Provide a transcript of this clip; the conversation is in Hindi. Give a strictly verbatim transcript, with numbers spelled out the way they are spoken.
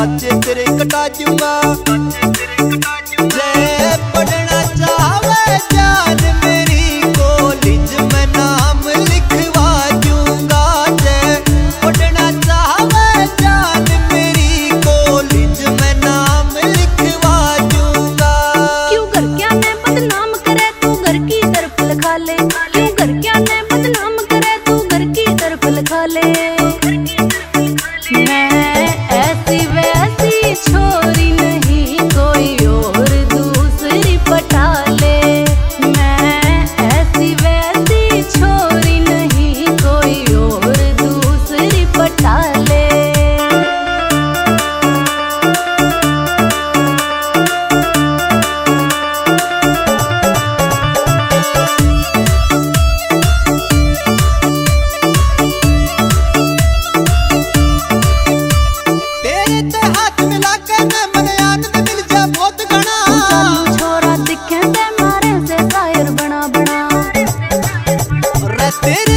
चाचे तेरे कटा जूंगा। जय पढ़ना चाहे जान मेरी कॉलेज में नाम लिखवा दूंगा। जय पढ़ना चाहे जान मेरी कॉलेज में नाम लिखवा दूंगा। क्यों घर क्या ने बदनाम करे तू घर की तरफ लिखा ले। क्यों घर क्या ने बदनाम करे तू घर की तरफ लिखा ले। मैं ऐसी वैसी छोरी नहीं कोई और दूसरी पटा ले। मैं ऐसी वैसी छोरी नहीं कोई और दूसरी पटा ले। तेरे